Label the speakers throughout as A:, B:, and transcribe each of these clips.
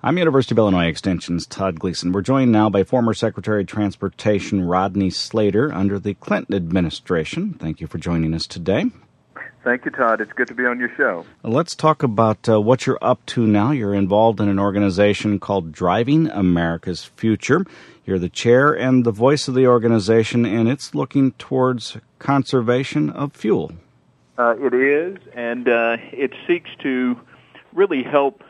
A: I'm University of Illinois Extension's Todd Gleason. We're joined now by former Secretary of Transportation Rodney Slater under the Clinton administration. Thank you for joining us today.
B: Thank you, Todd. It's good to be on your show.
A: Let's talk about what you're up to now. You're involved in an organization called Driving America's Future. You're the chair and the voice of the organization, and it's looking towards conservation of fuel.
B: It is, and it seeks to really help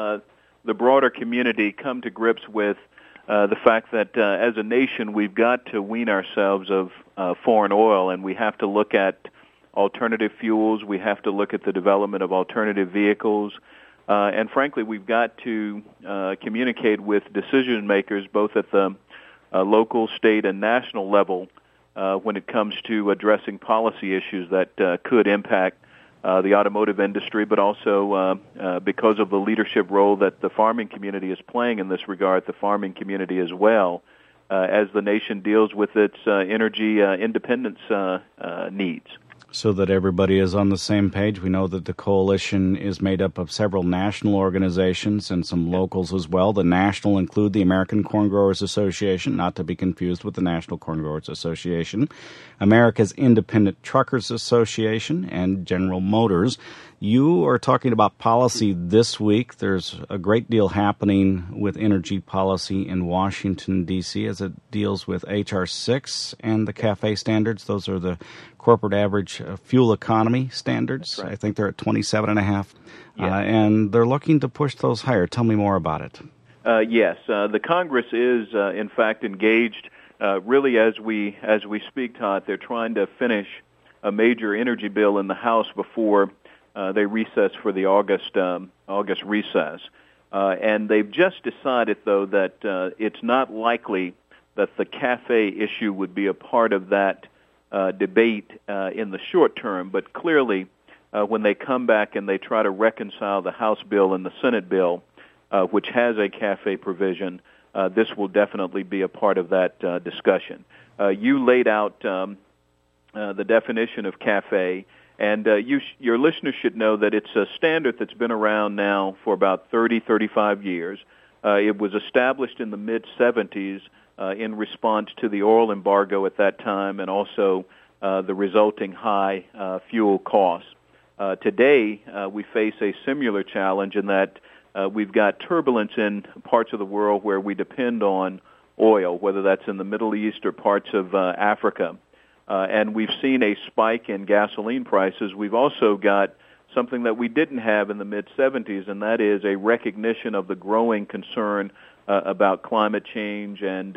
B: the broader community come to grips with the fact that as a nation we've got to wean ourselves of foreign oil, and we have to look at alternative fuels. We have to look at the development of alternative vehicles. And frankly, we've got to communicate with decision makers both at the local, state, and national level when it comes to addressing policy issues that could impact the automotive industry, but also because of the leadership role that the farming community is playing in this regard, the farming community as well, as the nation deals with its energy independence needs.
A: So that everybody is on the same page, we know that the coalition is made up of several national organizations and some locals as well. The national include the American Corn Growers Association, not to be confused with the National Corn Growers Association, America's Independent Truckers Association, and General Motors. You are talking about policy this week. There's a great deal happening with energy policy in Washington, D.C. as it deals with H.R. 6 and the CAFE standards. Those are the corporate average fuel economy standards.
B: That's right.
A: I think they're at 27.5,
B: Yeah.
A: and they're looking to push those higher. Tell me more about it.
B: Yes, the Congress is, in fact, engaged really as we speak, Todd. They're trying to finish a major energy bill in the House before they recess for the August recess. And they've just decided, though, that it's not likely that the CAFE issue would be a part of that debate in the short term. But clearly, when they come back and they try to reconcile the House bill and the Senate bill, which has a CAFE provision, this will definitely be a part of that discussion. You laid out the definition of CAFE, and your listeners should know that it's a standard that's been around now for about 35 years. It was established in the mid-'70s in response to the oil embargo at that time and also the resulting high fuel costs. Today, we face a similar challenge in that we've got turbulence in parts of the world where we depend on oil, whether that's in the Middle East or parts of Africa. And we've seen a spike in gasoline prices. We've also got something that we didn't have in the mid-'70s, and that is a recognition of the growing concern about climate change and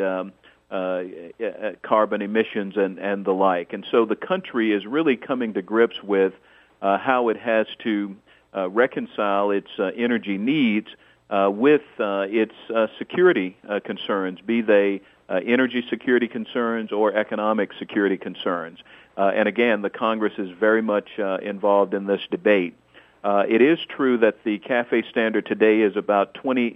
B: carbon emissions and the like. And so the country is really coming to grips with how it has to reconcile its energy needs with its security concerns, be they energy security concerns or economic security concerns. And again, the Congress is very much involved in this debate. It is true that the CAFE standard today is about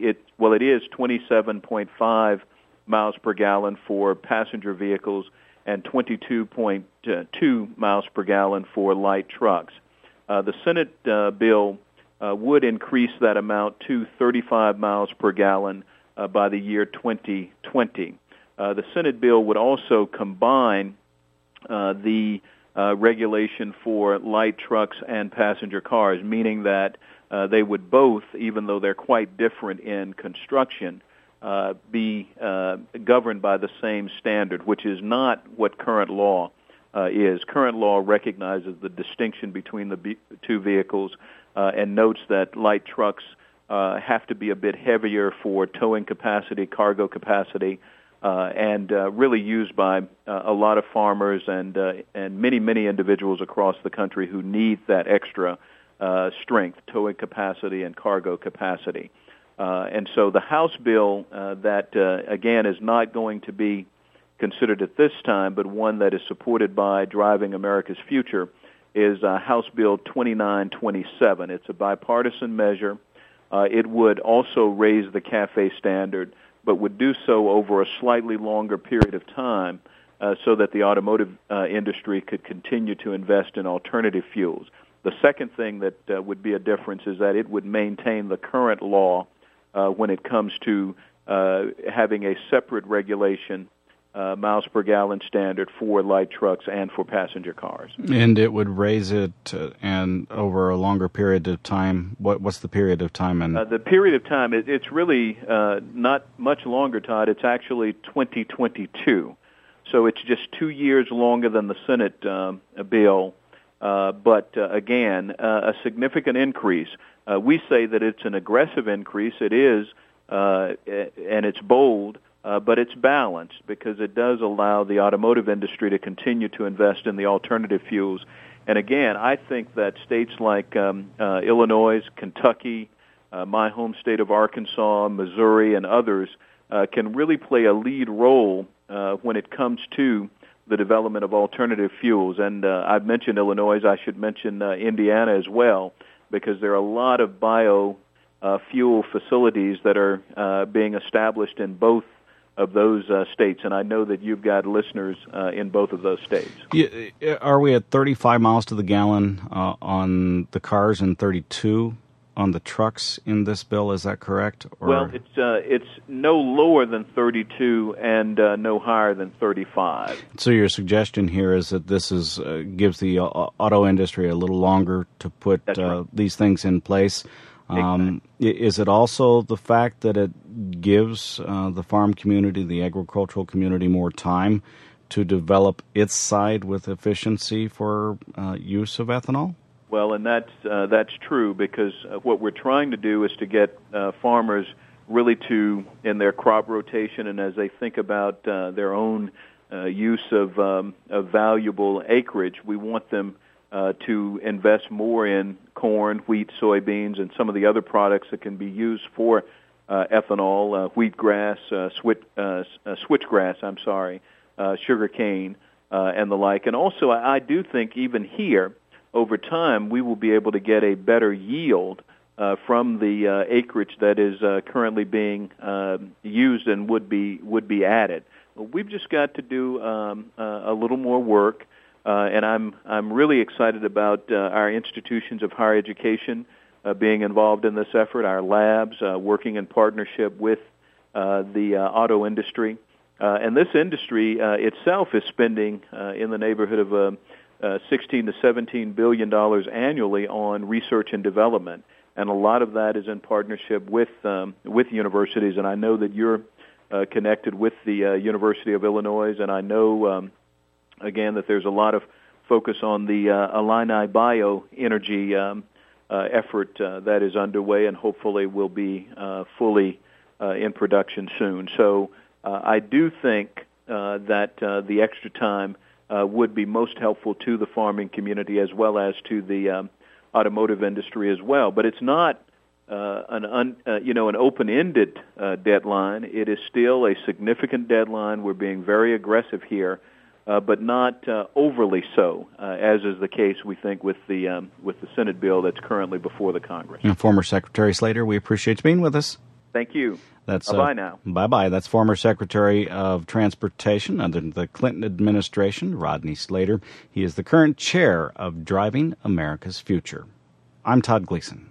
B: 27.5 miles per gallon for passenger vehicles and 22.2 miles per gallon for light trucks. The Senate bill would increase that amount to 35 miles per gallon by the year 2020. The Senate bill would also combine the regulation for light trucks and passenger cars, meaning that they would both, even though they're quite different in construction, be governed by the same standard, which is not what current law is. Current law recognizes the distinction between the two vehicles and notes that light trucks have to be a bit heavier for towing capacity, cargo capacity, and really used by a lot of farmers and many individuals across the country who need that extra strength, towing capacity and cargo capacity. And so the House bill that, again, is not going to be considered at this time, but one that is supported by Driving America's Future, is House Bill 2927. It's a bipartisan measure. It would also raise the CAFE standard, but would do so over a slightly longer period of time so that the automotive industry could continue to invest in alternative fuels. The second thing that would be a difference is that it would maintain the current law when it comes to having a separate regulation, miles per gallon standard for light trucks and for passenger cars.
A: And it would raise it and over a longer period of time. What's the period of time?
B: The period of time, it's really not much longer, Todd. It's actually 2022. So it's just 2 years longer than the Senate bill. But again, a significant increase. We say that it's an aggressive increase. It is, and it's bold. But it's balanced because it does allow the automotive industry to continue to invest in the alternative fuels. And again, I think that states like Illinois, Kentucky, my home state of Arkansas, Missouri, and others can really play a lead role when it comes to the development of alternative fuels. And I've mentioned Illinois. I should mention Indiana as well, because there are a lot of biofuel facilities that are being established in both of those states, and I know that you've got listeners in both of those states.
A: Yeah, are we at 35 miles to the gallon on the cars and 32 on the trucks in this bill? Is that correct? Or?
B: Well, it's no lower than 32 and no higher than 35.
A: So your suggestion here is that this is gives the auto industry a little longer to put
B: right.
A: These things in place.
B: Exactly.
A: Is it also the fact that it gives the farm community, the agricultural community, more time to develop its side with efficiency for use of ethanol?
B: Well, and that's true, because what we're trying to do is to get farmers really to, in their crop rotation and as they think about their own use of valuable acreage, we want them to invest more in corn, wheat, soybeans, and some of the other products that can be used for ethanol, wheatgrass, switchgrass, sugarcane, and the like. And also, I do think even here, over time, we will be able to get a better yield from the acreage that is currently being used and would be added. We've just got to do a little more work. And I'm really excited about our institutions of higher education being involved in this effort, our labs working in partnership with the auto industry. And this industry itself is spending in the neighborhood of $16 to $17 billion annually on research and development. And a lot of that is in partnership with universities. And I know that you're connected with the University of Illinois, and I know again, that there's a lot of focus on the Illini bioenergy effort that is underway and hopefully will be fully in production soon. So I do think that the extra time would be most helpful to the farming community as well as to the automotive industry as well. But it's not an open-ended deadline. It is still a significant deadline. We're being very aggressive here. But not overly so, as is the case, we think, with the Senate bill that's currently before the Congress.
A: And former Secretary Slater, we appreciate you being with us.
B: Thank you.
A: That's
B: bye now.
A: Bye-bye. That's former Secretary of Transportation under the Clinton administration, Rodney Slater. He is the current chair of Driving America's Future. I'm Todd Gleason.